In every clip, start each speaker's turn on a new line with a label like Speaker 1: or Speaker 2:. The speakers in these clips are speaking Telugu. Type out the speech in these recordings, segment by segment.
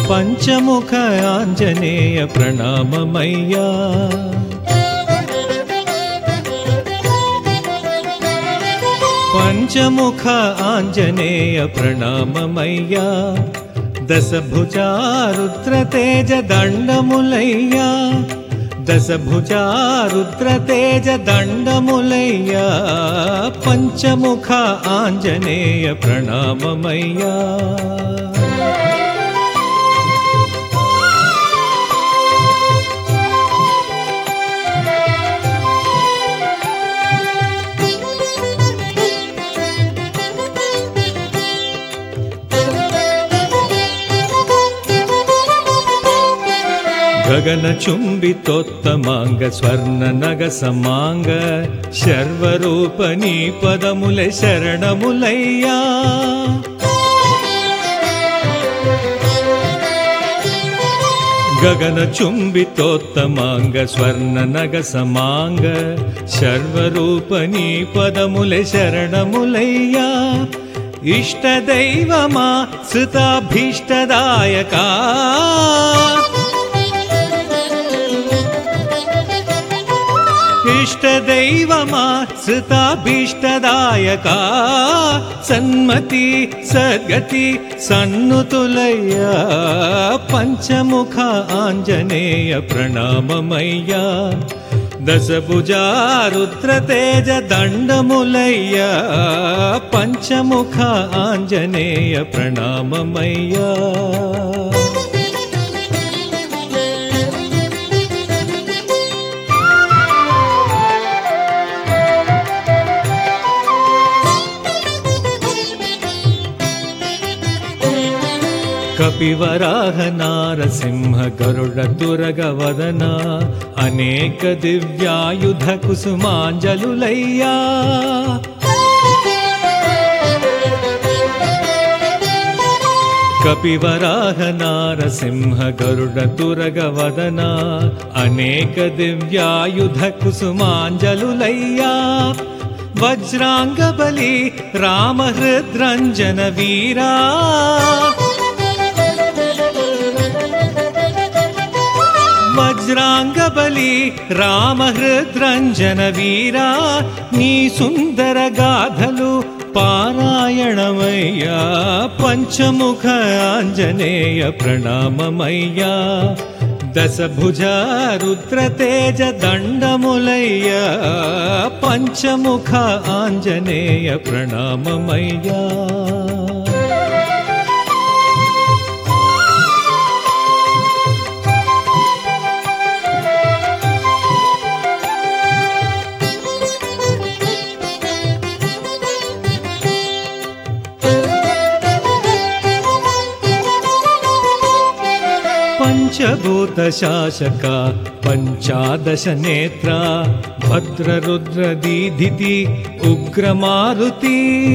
Speaker 1: పంచముఖ ఆంజనేయ ప్రణామమయ్యా పంచముఖ ఆంజనేయ ప్రణామమయ్యా దశభుజా రుద్రతేజ దండములయ్యా దశభుజా రుద్రతేజ దండములయ్యా పంచముఖ ఆంజనేయ ప్రణామమయ్యా గగన చుంబితోత్తమాంగ స్వర్ణ నగ సమాంగ శర్వరూపనీ పదముల శరణములయ్యా గగన చుంబితోత్తమాంగ స్వర్ణ నగ సమాంగ శర్వరూపనీ పదముల శరణములయ్యా ఇష్టదైవమా సుతాభీష్టదాయకా ఇష్టదైవమా సుతాభీష్టదాయకా సన్మతి సద్గతి సన్నుతులయ్యా పంచముఖ ఆంజనేయ ప్రణామమయ్యా దశభుజా రుద్రతేజ దండములయ్యా పంచముఖ ఆంజనేయ ప్రణామమయ్యా కపివరాహ నారసింహ గరుడ తురగ వదన అనేక దివ్యాయుధ కుసుమాంజలులయ్యా కపివరాహ నారసింహ గరుడ తురగ వదన అనేక దివ్యాయుధ కుసుమాంజలులయ్యా వజ్రాంగబలి రామహృద్రంజన వీరా వజ్రాంగబలి రామహృద్రంజన వీరా నీ సుందర గాథలు పారాయణమయ్యా పంచముఖ ఆంజనేయ ప్రణామమయ్యా దశభుజా రుద్రతేజ దండములయ్యా పంచముఖ ఆంజనేయ ప్రణామమయ్యా పంచభూత శాసక పంచాదశ నేత్ర భద్రరుద్ర దీధితి ఉగ్రమారుతి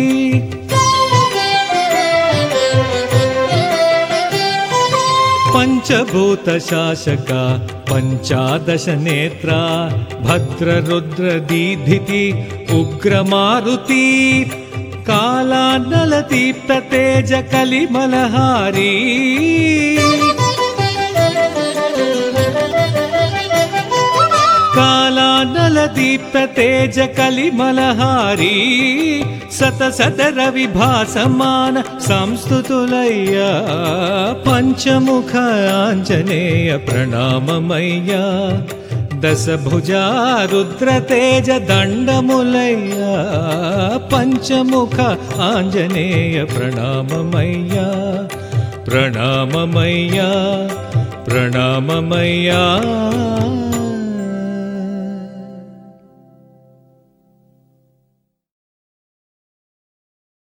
Speaker 1: పంచభూత శాసక పంచాదశ నేత్ర భద్రరుద్ర దీధితి ఉగ్రమారుతి కాలానల దీప్త తేజ కలిమలహారీ కాలానల దీప్త తేజ కలిమలహారీ సత సత రవి భాసమాన సంస్తుతులయ్యా పంచముఖ ఆంజనేయ ప్రణామమయ్యా దశభుజా రుద్రతేజ దండములయ్యా పంచముఖ ఆంజనేయ ప్రణామమయ్యా ప్రణామమయ్యా ప్రణామమయ్యా